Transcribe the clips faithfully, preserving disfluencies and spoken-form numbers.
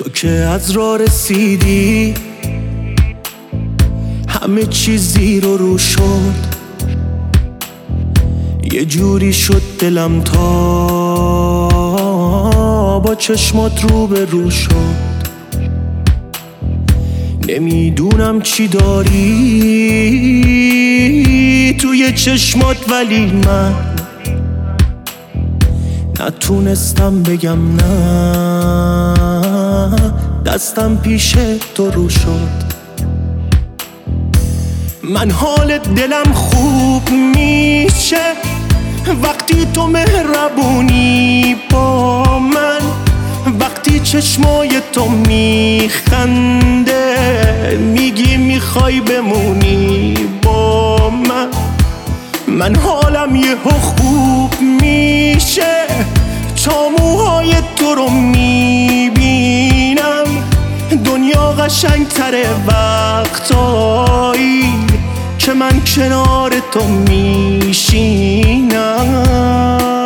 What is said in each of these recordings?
تو که از راه رسیدی همه چیز زیر و رو شد، یه جوری شد دلم تا با چشمات رو به رو شد. نمیدونم چی داری توی چشمات، ولی من نتونستم بگم نه، دستم پیش تو رو شد. من حال دلم خوب میشه وقتی تو مهربونی با من، وقتی چشمای تو میخنده میگی میخوای بمونی با من. من حالم یهو خوب میشه تا موهای تو رو میبینم، دنیا قشنگ تره وقتایی که من کنار تو میشینم.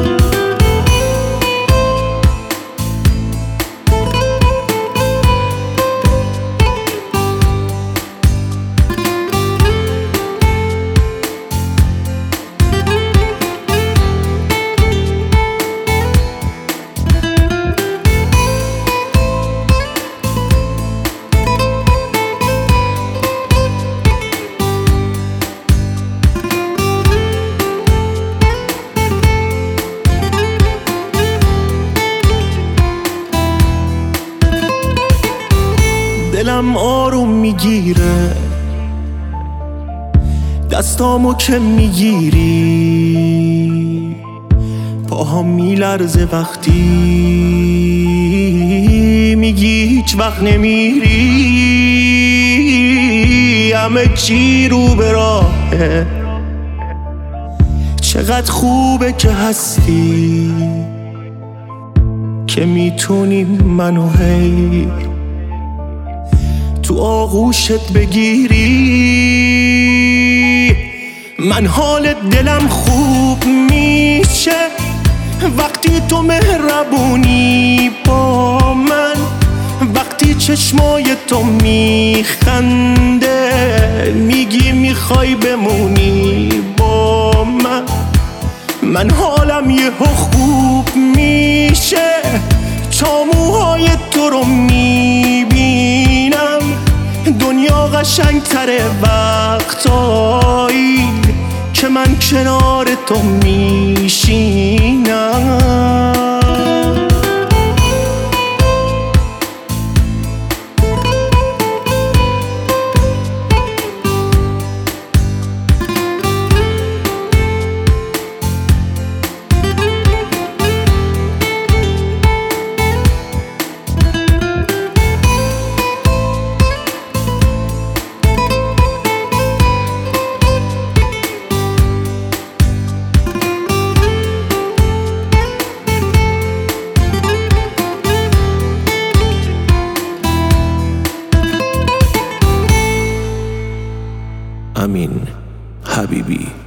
دلم آروم میگیره دستامو که میگیری، پاهم میلرزه وقتی میگی هیچ وقت نمیری. همه چی رو به راهه، چقدر خوبه که هستی که میتونی منو هی تو آغوشت بگیری. من حال دلم خوب میشه وقتی تو مهربونی با من، وقتی چشمای تو میخنده میگی میخوای بمونی با من. من حالم یهو خوب میشه تا موهای تو رو میبینم، دنیا قشنگ تره وقتایی که من کنار تو میشینم. امین حبیبی.